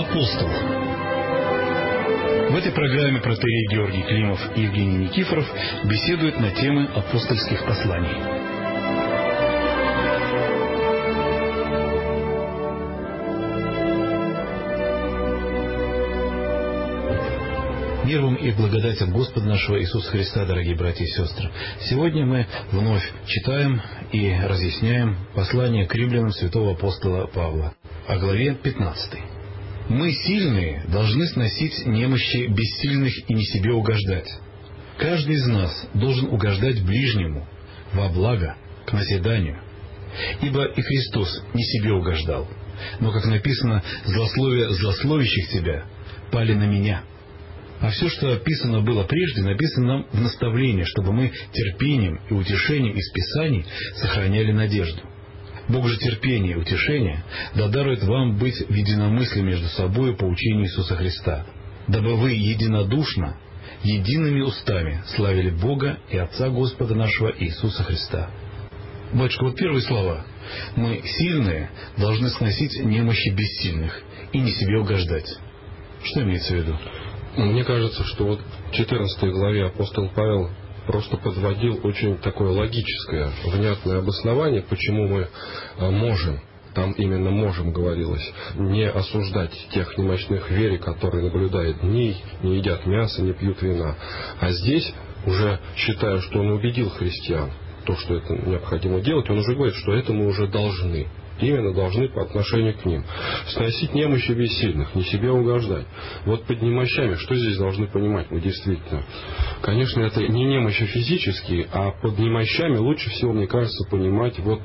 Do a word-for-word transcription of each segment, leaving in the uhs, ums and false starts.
Апостол. В этой программе протоиерей Георгий Климов и Евгений Никифоров беседуют на темы апостольских посланий. Мир вам и благодать от Господа нашего Иисуса Христа, дорогие братья и сестры. Сегодня мы вновь читаем и разъясняем послание к римлянам святого апостола Павла, о главе пятнадцатой. «Мы, сильные, должны сносить немощи бессильных и не себе угождать. Каждый из нас должен угождать ближнему во благо, к назиданию. Ибо и Христос не себе угождал, но, как написано, злословия злословящих тебя пали на меня». А все, что описано было прежде, написано нам в наставлении, чтобы мы терпением и утешением из Писаний сохраняли надежду. Бог же терпения и утешения да дарует вам быть в единомыслии между собой по учению Иисуса Христа, дабы вы единодушно, едиными устами славили Бога и Отца Господа нашего Иисуса Христа. Батюшка, вот первые слова. Мы, сильные, должны сносить немощи бессильных и не себе угождать. Что имеется в виду? Мне кажется, что вот в четырнадцатой главе апостол Павел просто подводил очень такое логическое, внятное обоснование, почему мы можем, там именно можем говорилось, не осуждать тех немощных в вере, которые наблюдают дни, не едят мясо, не пьют вина. А здесь, уже считая, что он убедил христиан, то, что это необходимо делать, он уже говорит, что это мы уже должны. Именно должны по отношению к ним. Сносить немощи бессильных, не себе угождать. Вот под немощами, что здесь должны понимать мы действительно? Конечно, это не немощи физические, а под немощами лучше всего, мне кажется, понимать вот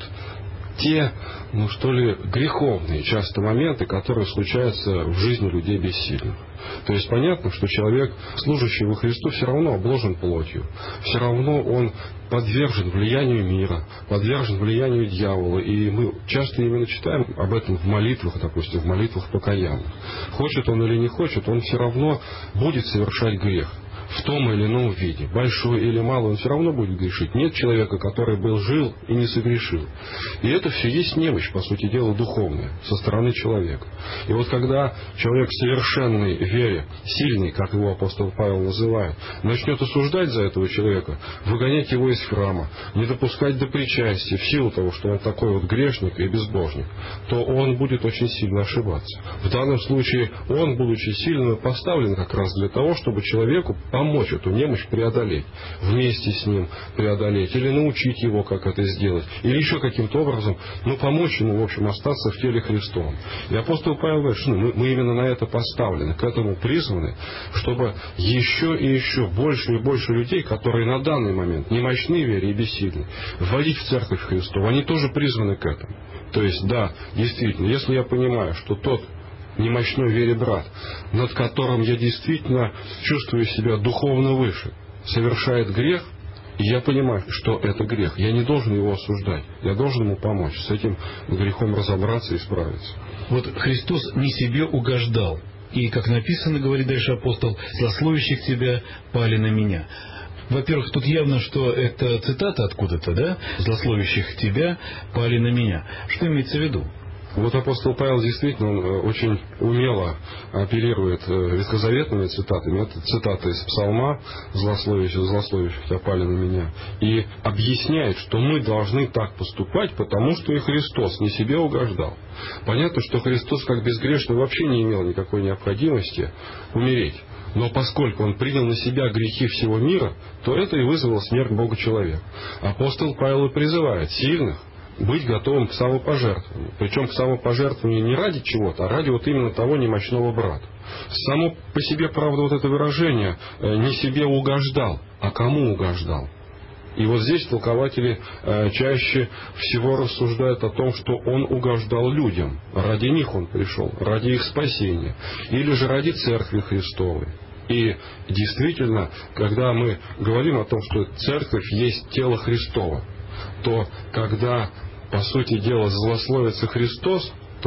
те, ну что ли, греховные часто моменты, которые случаются в жизни людей бессильных. То есть понятно, что человек, служащий во Христу, все равно обложен плотью. Все равно он подвержен влиянию мира, подвержен влиянию дьявола. И мы часто именно читаем об этом в молитвах, допустим, в молитвах покаянных. Хочет он или не хочет, он все равно будет совершать грех. В том или ином виде, большой или малый, он все равно будет грешить. Нет человека, который был жил и не согрешил. И это все есть немощь, по сути дела, духовная, со стороны человека. И вот когда человек в совершенной вере, сильный, как его апостол Павел называет, начнет осуждать за этого человека, выгонять его из храма, не допускать до причастия, в силу того, что он такой вот грешник и безбожник, то он будет очень сильно ошибаться. В данном случае он, будучи сильным, поставлен как раз для того, чтобы человеку помочь эту немощь преодолеть, вместе с ним преодолеть, или научить его, как это сделать, или еще каким-то образом, ну, помочь ему, в общем, остаться в теле Христовом. И апостол Павел говорит, что ну, мы, мы именно на это поставлены, к этому призваны, чтобы еще и еще больше и больше людей, которые на данный момент немощны в вере и бессильны, вводить в церковь Христову, они тоже призваны к этому. То есть, да, действительно, если я понимаю, что тот немощной в вере брат, над которым я действительно чувствую себя духовно выше, совершает грех, и я понимаю, что это грех. Я не должен его осуждать. Я должен ему помочь с этим грехом разобраться и справиться. Вот Христос не себе угождал. И, как написано, говорит дальше апостол, «злословящих тебя пали на меня». Во-первых, тут явно, что это цитата откуда-то, да? «Злословящих тебя пали на меня». Что имеется в виду? Вот апостол Павел действительно он очень умело оперирует ветхозаветными цитатами. Это цитаты из Псалма «Злословящих, злословящих тебя пали на меня». И объясняет, что мы должны так поступать, потому что и Христос не себе угождал. Понятно, что Христос как безгрешный вообще не имел никакой необходимости умереть. Но поскольку он принял на себя грехи всего мира, то это и вызвало смерть Бога человека. Апостол Павел и призывает сильных быть готовым к самопожертвованию. Причем к самопожертвованию не ради чего-то, а ради вот именно того немощного брата. Само по себе, правда, вот это выражение «не себе угождал», а кому угождал? И вот здесь толкователи э, чаще всего рассуждают о том, что он угождал людям. Ради них он пришел, ради их спасения. Или же ради Церкви Христовой. И действительно, когда мы говорим о том, что Церковь есть тело Христово, то когда, по сути дела, злословится Христос, то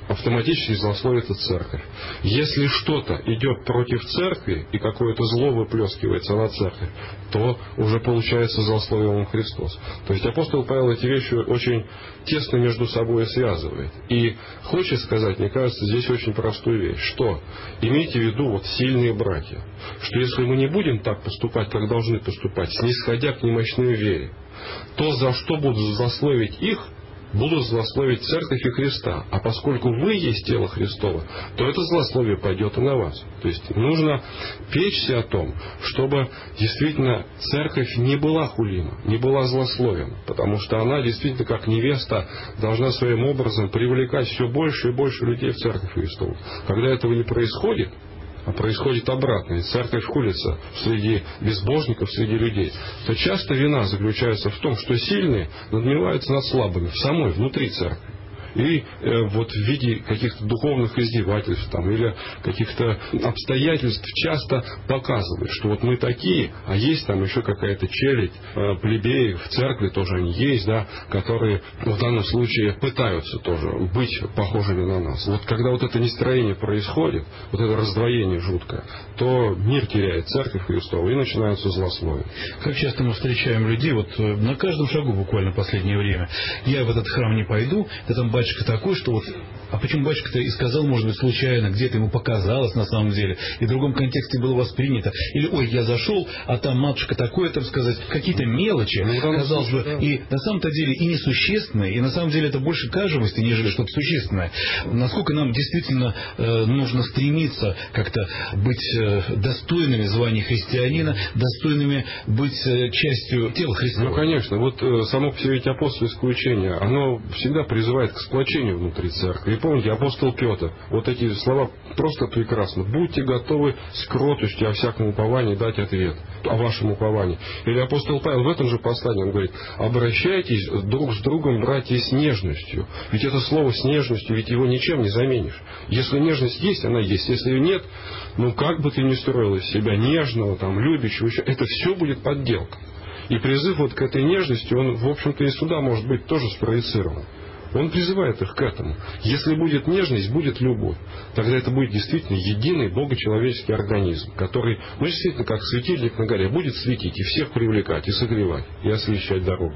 автоматически злословит и церковь. Если что-то идет против церкви и какое-то зло выплескивается на церковь, то уже получается злословил Христос. То есть апостол Павел эти вещи очень тесно между собой связывает. И хочет сказать, мне кажется, здесь очень простую вещь, что имейте в виду вот сильные братья, что если мы не будем так поступать, как должны поступать, снисходя к немощной вере, то за что будут злословить их, будут злословить церковь и Христа. А поскольку вы есть тело Христово, то это злословие пойдет и на вас. То есть нужно печься о том, чтобы действительно церковь не была хулима, не была злословием, потому что она действительно, как невеста, должна своим образом привлекать все больше и больше людей в церковь Христову. Когда этого не происходит, а происходит обратно, и церковь хулится среди безбожников, среди людей, то часто вина заключается в том, что сильные надмеваются над слабыми в самой, внутри церкви. И э, вот в виде каких-то духовных издевательств там, или каких-то обстоятельств часто показывают, что вот мы такие, а есть там еще какая-то челядь, э, плебеи в церкви тоже они есть, да, которые в данном случае пытаются тоже быть похожими на нас. Вот когда вот это нестроение происходит, вот это раздвоение жуткое, то мир теряет церковь Христову и начинаются злословия. Как часто мы встречаем людей, вот на каждом шагу буквально в последнее время. Я в этот храм не пойду, да там батюшка такой, что вот, а почему батюшка-то и сказал, может быть, случайно, где-то ему показалось на самом деле, и в другом контексте было воспринято. Или, ой, я зашел, а там матушка такое, так сказать, какие-то мелочи, ну, казалось бы, да. И на самом-то деле и несущественные, и на самом деле это больше кажемости, нежели что-то существенное. Насколько нам действительно э, нужно стремиться как-то быть э, достойными звания христианина, достойными быть э, частью тела Христова. Ну, конечно, вот э, само по себе ведь апостольское учение, оно всегда призывает к сплочению внутри церкви. И помните, апостол Петр, вот эти слова просто прекрасно. Будьте готовы с кротостью о всяком уповании дать ответ о вашем уповании. Или апостол Павел в этом же послании, он говорит, обращайтесь друг с другом, братья, с нежностью. Ведь это слово с нежностью, ведь его ничем не заменишь. Если нежность есть, она есть. Если ее нет, ну как бы ты ни строил из себя нежного, там, любящего, это все будет подделка. И призыв вот к этой нежности, он, в общем-то, и сюда может быть тоже спроецирован. Он призывает их к этому. Если будет нежность, будет любовь. Тогда это будет действительно единый богочеловеческий организм, который, ну, действительно, как светильник на горе, будет светить и всех привлекать, и согревать, и освещать дорогу.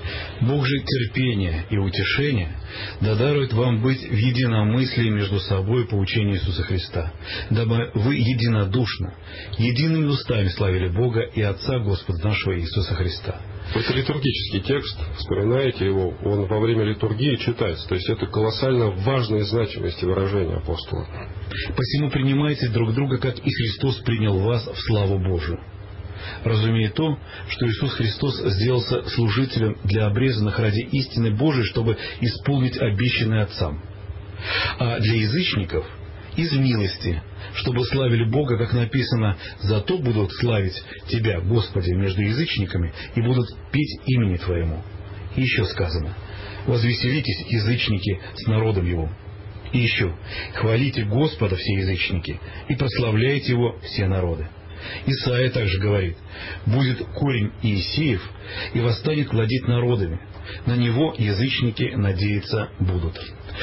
Бог же терпения и утешения да дарует вам быть в единомыслии между собой по учению Иисуса Христа, дабы вы единодушно, едиными устами славили Бога и Отца Господа нашего Иисуса Христа. Это литургический текст, вспоминаете его, он во время литургии читается. То есть это колоссально важная значимость выражения апостола. «Посему принимайте друг друга, как и Христос принял вас в славу Божию, разумея то, что Иисус Христос сделался служителем для обрезанных ради истины Божией, чтобы исполнить обещанное Отцам, а для язычников из милости, чтобы славили Бога, как написано, зато будут славить Тебя, Господи, между язычниками, и будут петь имени Твоему. И еще сказано, возвеселитесь, язычники, с народом Его. И еще, хвалите Господа все язычники, и прославляйте Его все народы. Исаия также говорит, будет корень Иисеев, и восстанет владеть народами. На него язычники надеяться будут».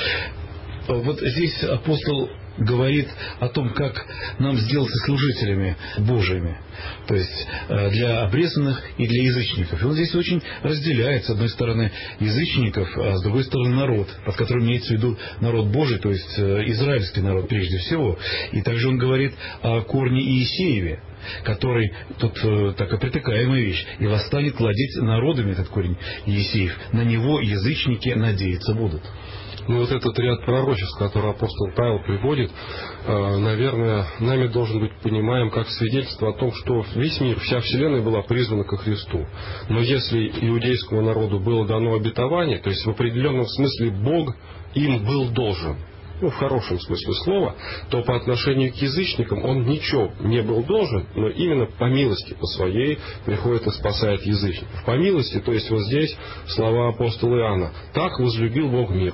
Вот здесь апостол говорит о том, как нам сделаться служителями Божьими, то есть для обрезанных и для язычников. И он здесь очень разделяет, с одной стороны, язычников, а с другой стороны народ, под которым имеется в виду народ Божий, то есть израильский народ прежде всего. И также он говорит о корне Иисееве, который, тут такая притыкаемая вещь, и восстанет владеть народами этот корень Иисеев. На него язычники надеяться будут. Ну, вот этот ряд пророчеств, который апостол Павел приводит, наверное, нами должен быть понимаем как свидетельство о том, что весь мир, вся вселенная была призвана ко Христу. Но если иудейскому народу было дано обетование, то есть в определенном смысле Бог им был должен, ну, в хорошем смысле слова, то по отношению к язычникам он ничего не был должен, но именно по милости по своей приходит и спасает язычников. По милости, то есть вот здесь слова апостола Иоанна. «Так возлюбил Бог мир,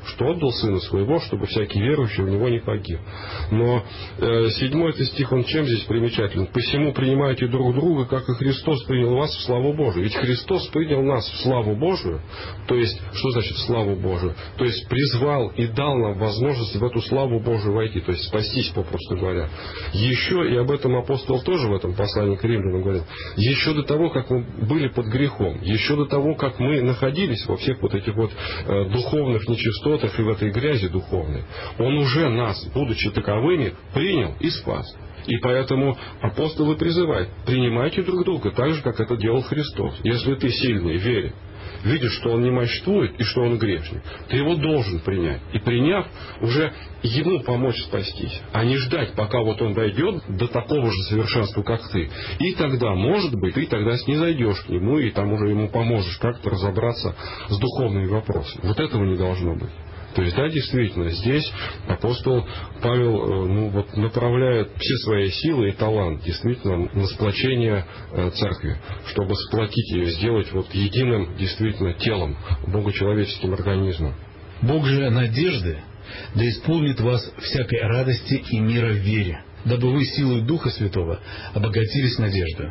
что отдал Сына Своего, чтобы всякий верующий в Него не погиб. Но э, седьмой это стих, он чем здесь примечателен? «Посему принимайте друг друга, как и Христос принял вас в славу Божию». Ведь Христос принял нас в славу Божию, то есть, что значит в славу Божию? То есть, призвал и дал нам возможность в эту славу Божию войти, то есть, спастись, попросту говоря. Еще, и об этом апостол тоже в этом послании к римлянам говорил, еще до того, как мы были под грехом, еще до того, как мы находились во всех вот этих вот э, духовных нечистотах и в этой грязи духовной, Он уже нас, будучи таковыми, принял и спас. И поэтому апостолы призывают: принимайте друг друга так же, как это делал Христос. Если ты сильный в вере, видишь, что он не мощствует и что он грешник, ты его должен принять. И приняв, уже ему помочь спастись, а не ждать, пока вот он дойдет до такого же совершенства, как ты. И тогда, может быть, ты тогда снизойдешь к нему, и там уже ему поможешь как-то разобраться с духовными вопросами. Вот этого не должно быть. То есть, да, действительно, здесь апостол Павел ну, вот, направляет все свои силы и талант действительно на сплочение церкви, чтобы сплотить ее, сделать вот единым действительно телом, богочеловеческим организмом. Бог же надежды да исполнит вас всякой радости и мира в вере, дабы вы силой Духа Святого обогатились надеждой.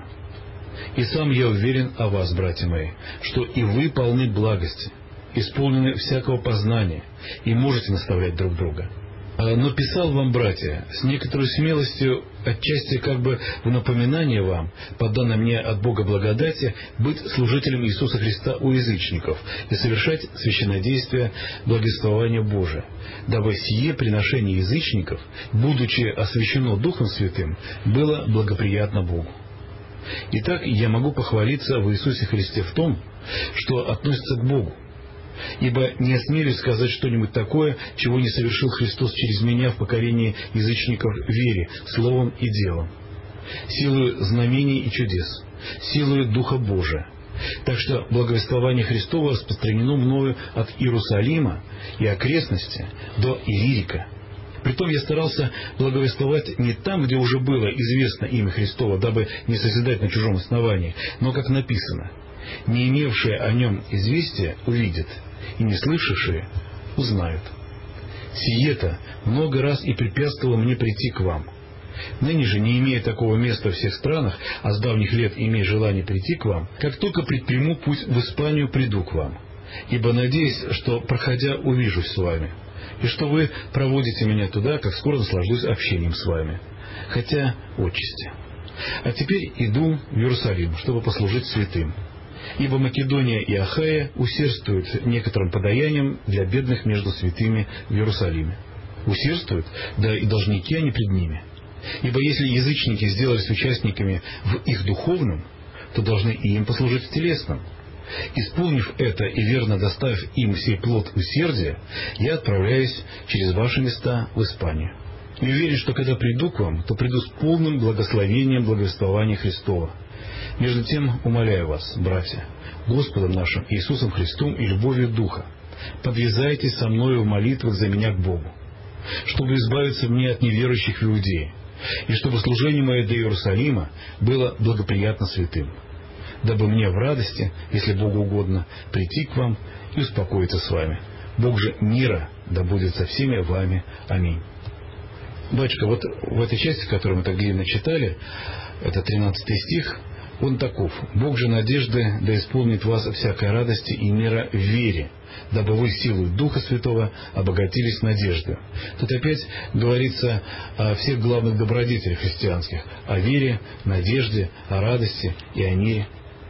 И сам я уверен о вас, братья мои, что и вы полны благости, исполнены всякого познания, и можете наставлять друг друга. Но писал вам, братья, с некоторой смелостью, отчасти как бы в напоминание вам, по данной мне от Бога благодати, быть служителем Иисуса Христа у язычников и совершать священнодействие благовествования Божия, дабы сие приношение язычников, будучи освящено Духом Святым, было благоприятно Богу. Итак, я могу похвалиться в Иисусе Христе в том, что относится к Богу, ибо не осмелюсь сказать что-нибудь такое, чего не совершил Христос через меня в покорении язычников вере, словом и делом, силою знамений и чудес, силою Духа Божия. Так что благовествование Христово распространено мною от Иерусалима и окрестности до Илирика. Притом я старался благовествовать не там, где уже было известно имя Христово, дабы не созидать на чужом основании, но, как написано: «Не имевшие о нем известия увидят, и не слышавшие узнают». Сие-то много раз и препятствовало мне прийти к вам. Ныне же, не имея такого места во всех странах, а с давних лет имея желание прийти к вам, как только предприму путь в Испанию, приду к вам, ибо надеюсь, что, проходя, увижусь с вами, и что вы проводите меня туда, как скоро наслаждусь общением с вами, хотя отчасти. А теперь иду в Иерусалим, чтобы послужить святым. Ибо Македония и Ахая усердствуют некоторым подаянием для бедных между святыми в Иерусалиме. Усердствуют, да и должники они пред ними. Ибо если язычники сделались участниками в их духовном, то должны и им послужить в телесном. Исполнив это и верно доставив им сей плод усердия, я отправляюсь через ваши места в Испанию. И уверен, что когда приду к вам, то приду с полным благословением благовествования Христова. Между тем, умоляю вас, братья, Господом нашим Иисусом Христом и любовью Духа, подвязайтесь со мною в молитвах за меня к Богу, чтобы избавиться мне от неверующих в Иудее, и чтобы служение мое до Иерусалима было благоприятно святым, дабы мне в радости, если Богу угодно, прийти к вам и успокоиться с вами. Бог же мира да будет со всеми вами. Аминь. Батюшка, вот в этой части, которую мы так длинно читали, это тринадцатый стих, он таков: «Бог же надежды да исполнит вас всякой радости и мира в вере, дабы вы силой Духа Святого обогатились надеждой». Тут опять говорится о всех главных добродетелях христианских: о вере, надежде, о радости и о мире.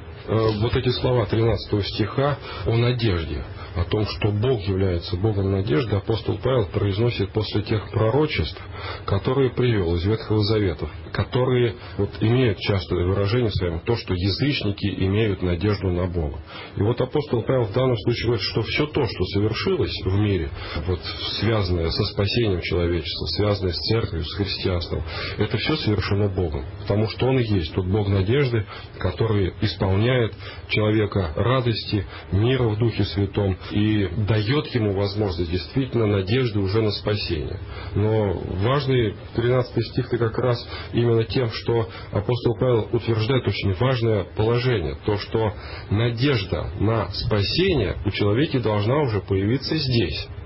Вот эти слова тринадцатого стиха о надежде, о том, что Бог является Богом надежды, апостол Павел произносит после тех пророчеств, которые привел из Ветхого Завета, которые вот имеют частое выражение своим, то, что язычники имеют надежду на Бога. И вот апостол Павел в данном случае говорит, что все то, что совершилось в мире, вот связанное со спасением человечества, связанное с церковью, с христианством, это все совершено Богом, потому что Он и есть тот Бог надежды, который исполняет человека радости, мира в Духе Святом и дает ему возможность действительно надежды уже на спасение. Но важный тринадцатый стих-то как раз именно тем, что апостол Павел утверждает очень важное положение, то, что надежда на спасение у человека должна уже появиться здесь.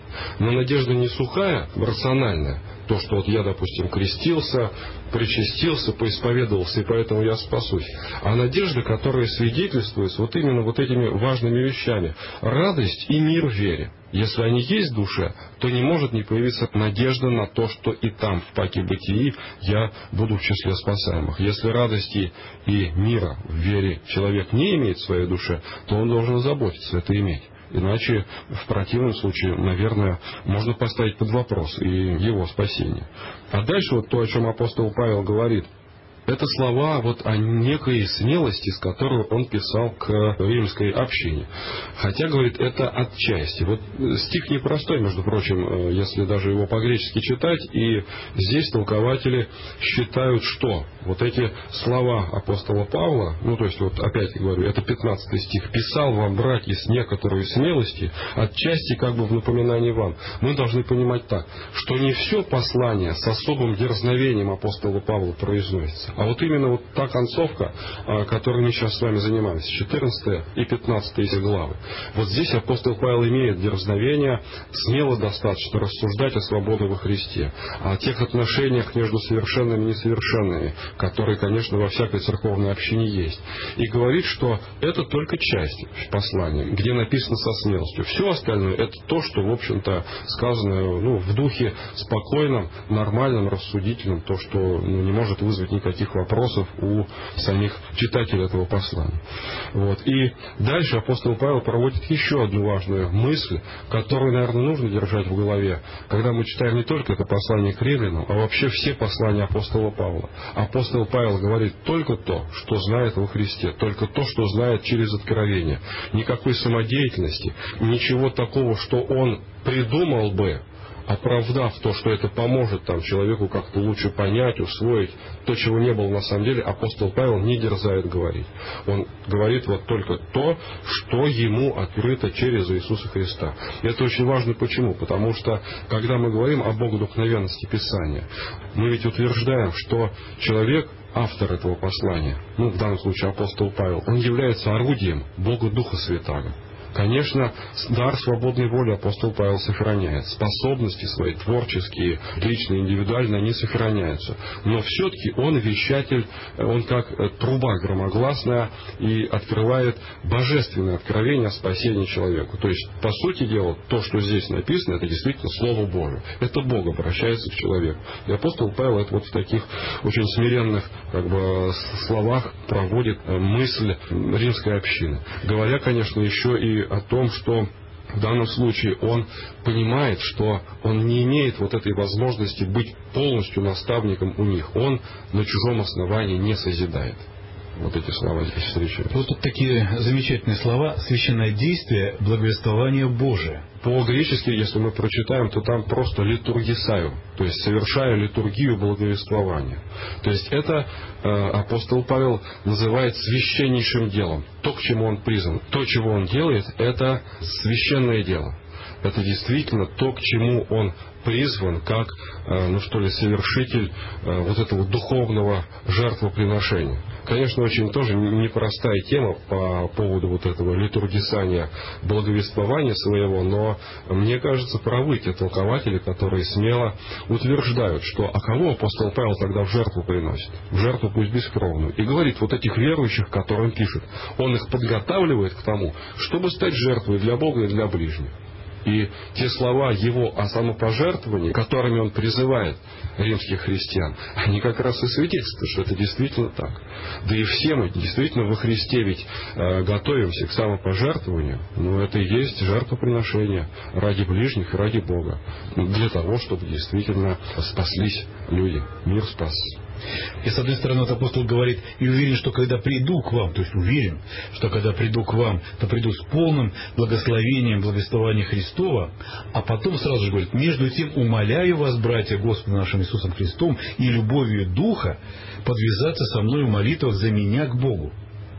Но надежда не сухая, рациональная, то, что вот я, допустим, крестился, причастился, поисповедовался, и поэтому я спасусь. А надежда, которая свидетельствует вот именно вот этими важными вещами. Радость и мир в вере. Если они есть в душе, то не может не появиться надежда на то, что и там, в паке бытии, я буду в числе спасаемых. Если радости и мира в вере человек не имеет в своей душе, то он должен заботиться это иметь. Иначе, в противном случае, наверное, можно поставить под вопрос и его спасение. А дальше вот то, о чем апостол Павел говорит, это слова вот о некой смелости, с которой он писал к римской общине. Хотя, говорит, это отчасти. Вот стих непростой, между прочим, если даже его по-гречески читать, и здесь толкователи считают, что вот эти слова апостола Павла, ну, то есть, вот опять говорю, это пятнадцатый стих, «писал вам, братья, с некоторой смелости, отчасти как бы в напоминании вам». Мы должны понимать так, что не все послание с особым дерзновением апостола Павла произносится. А вот именно вот та концовка, которой мы сейчас с вами занимались, четырнадцатая и пятнадцатая главы. Вот здесь апостол Павел имеет дерзновение, смело достаточно рассуждать о свободе во Христе, о тех отношениях между совершенными и несовершенными, которые, конечно, во всякой церковной общине есть. И говорит, что это только часть послания, где написано со смелостью. Все остальное — это то, что, в общем-то, сказано ну, в духе спокойном, нормальном, рассудительном, то, что ну, не может вызвать никаких вопросов у самих читателей этого послания. Вот. И дальше апостол Павел проводит еще одну важную мысль, которую, наверное, нужно держать в голове, когда мы читаем не только это послание к римлянам, а вообще все послания апостола Павла. Апостол Павел говорит только то, что знает во Христе, только то, что знает через откровение. Никакой самодеятельности, ничего такого, что он придумал бы, оправдав то, что это поможет там, человеку как-то лучше понять, усвоить то, чего не было на самом деле, апостол Павел не дерзает говорить. Он говорит вот только то, что ему открыто через Иисуса Христа. И это очень важно. Почему? Потому что, когда мы говорим о богодухновенности Писания, мы ведь утверждаем, что человек, автор этого послания, ну, в данном случае апостол Павел, он является орудием Бога Духа Святаго. Конечно, дар свободной воли апостол Павел сохраняет. Способности свои, творческие, личные, индивидуальные, они сохраняются. Но все-таки он вещатель, он как труба громогласная и открывает божественное откровение о спасении человеку. То есть, по сути дела, то, что здесь написано, это действительно Слово Божие. Это Бог обращается к человеку. И апостол Павел это вот в таких очень смиренных как бы, словах проводит мысль римской общины. Говоря, конечно, еще и о том, что в данном случае он понимает, что он не имеет вот этой возможности быть полностью наставником у них. Он на чужом основании не созидает. Вот эти слова здесь встречаются. Вот тут такие замечательные слова. Священное действие, благовествование Божие. По-гречески, если мы прочитаем, то там просто литургисаю, то есть совершаю литургию благовествования. То есть это э, апостол Павел называет священнейшим делом. То, к чему он призван, то, чего он делает, это священное дело. Это действительно то, к чему он призван, как, ну что ли, совершитель вот этого духовного жертвоприношения. Конечно, очень тоже непростая тема по поводу вот этого литургисания, благовествования своего, но мне кажется, правы те толкователи, которые смело утверждают, что а кого апостол Павел тогда в жертву приносит? В жертву пусть бескровную. И говорит, вот этих верующих, которым пишет, он их подготавливает к тому, чтобы стать жертвой для Бога и для ближних. И те слова его о самопожертвовании, которыми он призывает римских христиан, они как раз и свидетельствуют, что это действительно так. Да и все мы действительно во Христе ведь э, готовимся к самопожертвованию, но это и есть жертвоприношение ради ближних и ради Бога, для того, чтобы действительно спаслись люди, мир спас. И с одной стороны, вот апостол говорит, и уверен, что когда приду к вам, то есть уверен, что когда приду к вам, то приду с полным благословением, благовествования Христова, а потом сразу же говорит, между тем умоляю вас, братья, Господом нашим Иисусом Христом и любовью Духа подвязаться со мной в молитвах за меня к Богу.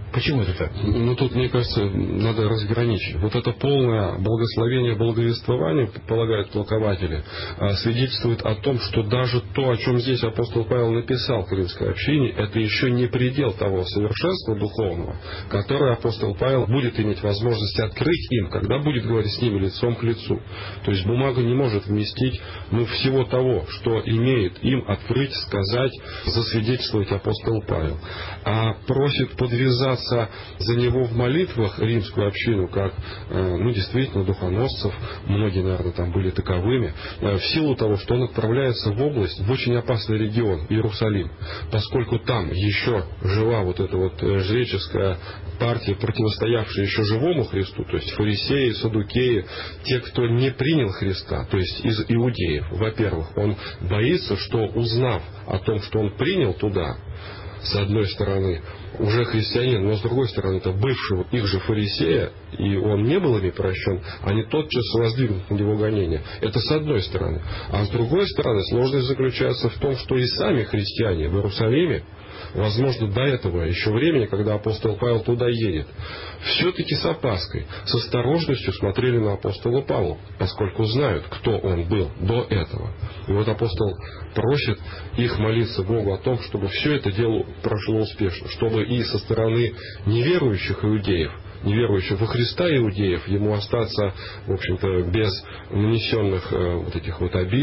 Почему это так? Ну, тут, мне кажется, надо разграничить. Вот это полное благословение, благовествование, полагают толкователи, свидетельствует о том, что даже то, о чем здесь апостол Павел написал к римской общине, это еще не предел того совершенства духовного, которое апостол Павел будет иметь возможность открыть им, когда будет говорить с ними лицом к лицу. То есть бумага не может вместить ну, всего того, что имеет им открыть, сказать, засвидетельствовать апостол Павел. А просит подвязаться за него в молитвах римскую общину, как, ну, действительно, духоносцев, многие, наверное, там были таковыми, в силу того, что он отправляется в область, в очень опасный регион, Иерусалим, поскольку там еще жила вот эта вот жреческая партия, противостоявшая еще живому Христу, то есть фарисеи, саддукеи, те, кто не принял Христа, то есть из иудеев. Во-первых, он боится, что, узнав о том, что он принял туда, с одной стороны, уже христианин, но с другой стороны, это бывший вот их же фарисея, и он не был ими прощен, они тотчас воздвигнут на него гонения. Это с одной стороны. А с другой стороны, сложность заключается в том, что и сами христиане в Иерусалиме, возможно, до этого еще времени, когда апостол Павел туда едет, все-таки с опаской, с осторожностью смотрели на апостола Павла, поскольку знают, кто он был до этого. И вот апостол просит их молиться Богу о том, чтобы все это дело прошло успешно, чтобы и со стороны неверующих иудеев, неверующих во Христа иудеев, ему остаться, в общем-то, без нанесенных э, вот этих вот обид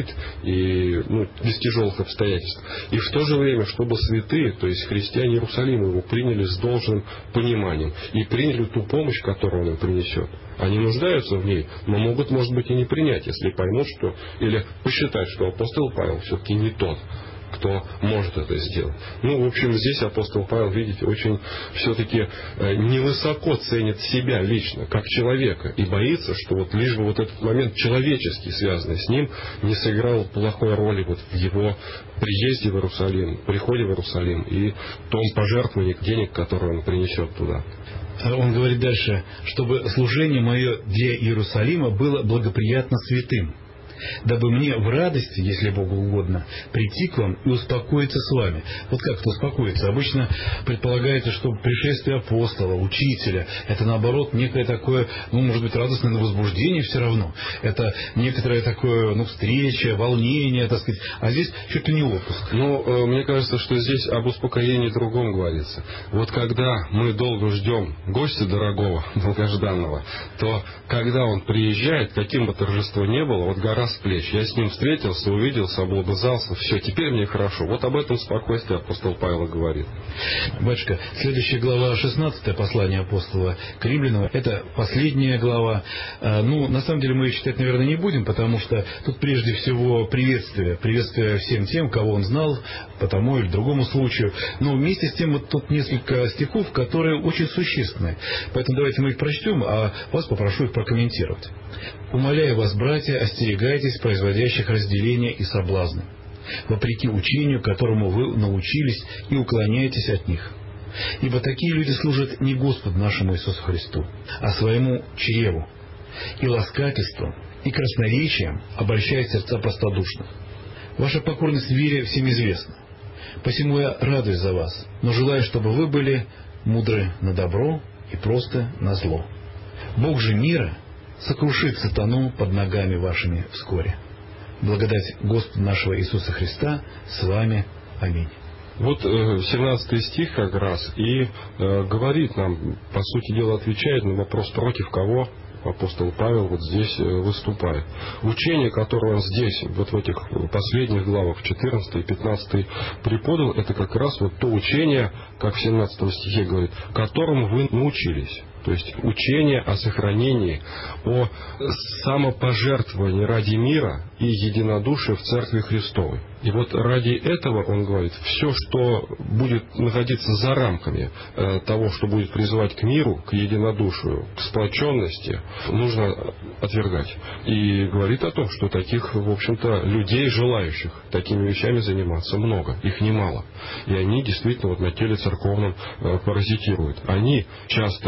и ну, без тяжелых обстоятельств. И в то же время, чтобы святые, то есть христиане Иерусалима, его приняли с должным пониманием и приняли ту помощь, которую он им принесет. Они нуждаются в ней, но могут, может быть, и не принять, если поймут, что, или посчитать, что апостол Павел все-таки не тот, кто может это сделать. Ну, в общем, здесь апостол Павел, видите, очень все-таки невысоко ценит себя лично, как человека, и боится, что вот лишь бы вот этот момент человеческий, связанный с ним, не сыграл плохой роли вот в его приезде в Иерусалим, приходе в Иерусалим и том пожертвовании денег, которые он принесет туда. Он говорит дальше, чтобы служение мое для Иерусалима было благоприятно святым, дабы мне в радости, если Богу угодно, прийти к вам и успокоиться с вами. Вот как это успокоиться? Обычно предполагается, что пришествие апостола, учителя, это наоборот некое такое, ну, может быть, радостное возбуждение все равно. Это некоторое такое, ну, встреча, волнение, так сказать. А здесь что-то не отпуск. Ну, мне кажется, что здесь об успокоении другом говорится. Вот когда мы долго ждем гостя дорогого, долгожданного, то когда он приезжает, каким бы торжество ни было, вот гора с плеч. Я с ним встретился, увиделся, облобызался. Все, теперь мне хорошо. Вот об этом спокойствии апостол Павел говорит. Батюшка, следующая глава, шестнадцатое послание апостола к римлянам, это последняя глава. Ну, на самом деле мы ее читать, наверное, не будем, потому что тут прежде всего приветствие. Приветствие всем тем, кого он знал, по тому или другому случаю. Но вместе с тем вот тут несколько стихов, которые очень существенны. Поэтому давайте мы их прочтем, а вас попрошу их прокомментировать. «Умоляю вас, братья, остерегайтесь производящих разделения и соблазны, вопреки учению, которому вы научились, и уклоняетесь от них. Ибо такие люди служат не Господу нашему Иисусу Христу, а своему чреву, и ласкательством, и красноречием обольщают сердца простодушных. Ваша покорность в вере всем известна. Посему я радуюсь за вас, но желаю, чтобы вы были мудры на добро и просто на зло. Бог же мира сокрушит сатану под ногами вашими вскоре. Благодать Господа нашего Иисуса Христа с вами. Аминь». Вот семнадцатый стих как раз и э, говорит нам, по сути дела, отвечает на вопрос, против кого апостол Павел вот здесь выступает. Учение, которое он здесь, вот в этих последних главах, четырнадцатой и пятнадцатой преподал, это как раз вот то учение, как в семнадцатом стихе говорит, которому вы научились. То есть учение о сохранении, о самопожертвовании ради мира и единодушия в Церкви Христовой. И вот ради этого, он говорит, все, что будет находиться за рамками э, того, что будет призывать к миру, к единодушию, к сплоченности, нужно отвергать. И говорит о том, что таких, в общем-то, людей, желающих такими вещами заниматься, много, их немало. И они действительно вот на теле церковном э, паразитируют. Они часто действительно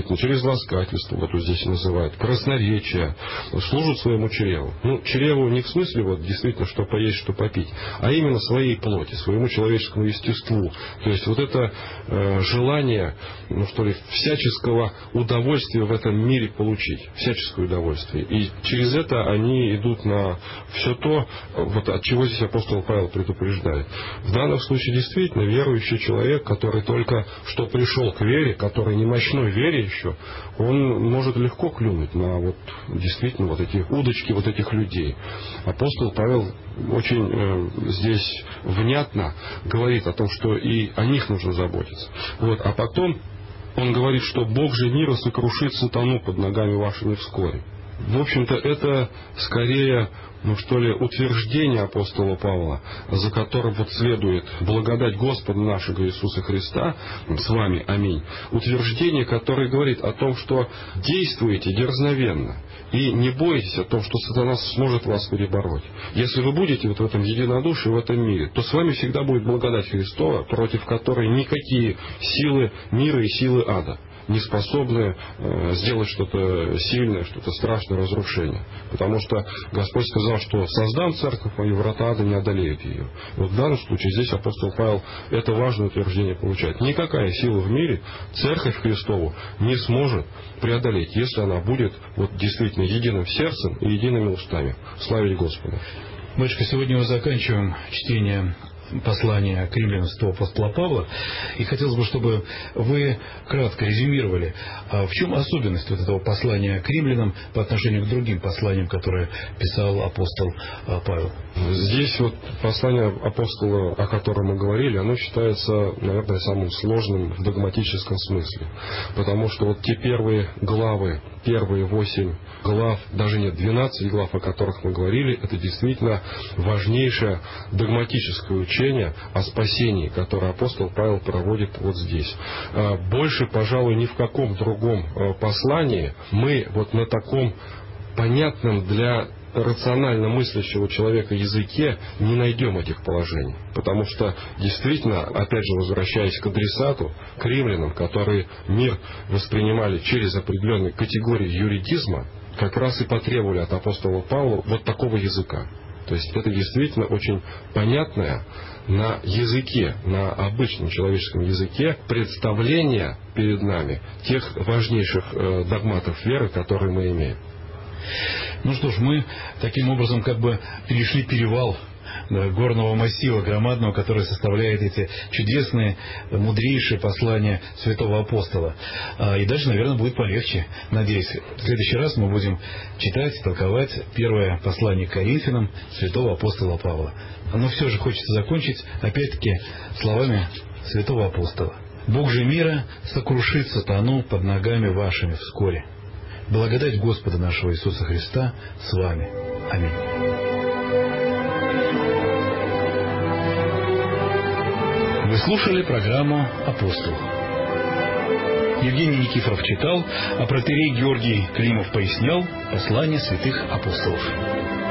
действительно, через ласкательство, вот тут здесь называют, красноречие, служат своему чреву. Ну, чреву не в смысле, вот, действительно, что поесть, что попить, а именно своей плоти, своему человеческому естеству. То есть, вот это э, желание, ну, что ли, всяческого удовольствия в этом мире получить, всяческое удовольствие. И через это они идут на все то, вот, от чего здесь апостол Павел предупреждает. В данном случае, действительно, верующий человек, который только что пришел к вере, который не мощной вере еще, он может легко клюнуть на вот, действительно вот эти удочки вот этих людей. Апостол Павел очень э, здесь внятно говорит о том, что и о них нужно заботиться. Вот, а потом он говорит, что Бог же мира сокрушит сатану под ногами вашими вскоре. В общем-то, это скорее, ну что ли, утверждение апостола Павла, за которым вот следует благодать Господа нашего Иисуса Христа, с вами, аминь. Утверждение, которое говорит о том, что действуйте дерзновенно и не бойтесь о том, что сатана сможет вас перебороть. Если вы будете вот в этом единодушии, в этом мире, то с вами всегда будет благодать Христова, против которой никакие силы мира и силы ада не способны э, сделать что-то сильное, что-то страшное, разрушение. Потому что Господь сказал, что создам церковь мою, врата ада не одолеют ее. Вот в данном случае здесь апостол Павел это важное утверждение получает. Никакая сила в мире церковь Христову не сможет преодолеть, если она будет вот действительно единым сердцем и едиными устами славить Господа. Батюшка, сегодня мы заканчиваем чтение послание к римлянам святого апостола Павла. И хотелось бы, чтобы вы кратко резюмировали, в чем особенность вот этого послания к римлянам по отношению к другим посланиям, которые писал апостол Павел. Здесь вот послание апостола, о котором мы говорили, оно считается, наверное, самым сложным в догматическом смысле. Потому что вот те первые главы, первые восемь глав, даже нет, двенадцать глав, о которых мы говорили, это действительно важнейшее догматическое учение о спасении, которое апостол Павел проводит вот здесь. Больше, пожалуй, ни в каком другом послании мы вот на таком понятном для рационально мыслящего человека языке не найдем этих положений. Потому что действительно, опять же, возвращаясь к адресату, к римлянам, которые мир воспринимали через определенные категории юридизма, как раз и потребовали от апостола Павла вот такого языка. То есть это действительно очень понятное на языке, на обычном человеческом языке представление перед нами тех важнейших э, догматов веры, которые мы имеем. Ну что ж, мы таким образом как бы перешли перевал горного массива громадного, который составляет эти чудесные, мудрейшие послания святого апостола. И дальше, наверное, будет полегче. Надеюсь, в следующий раз мы будем читать, толковать первое послание к Коринфянам святого апостола Павла. Но все же хочется закончить, опять-таки, словами святого апостола. «Бог же мира сокрушит сатану под ногами вашими вскоре. Благодать Господа нашего Иисуса Христа с вами. Аминь». Вы слушали программу «Апостол». Евгений Никифоров читал, а протоиерей Георгий Климов пояснял послание святых апостолов.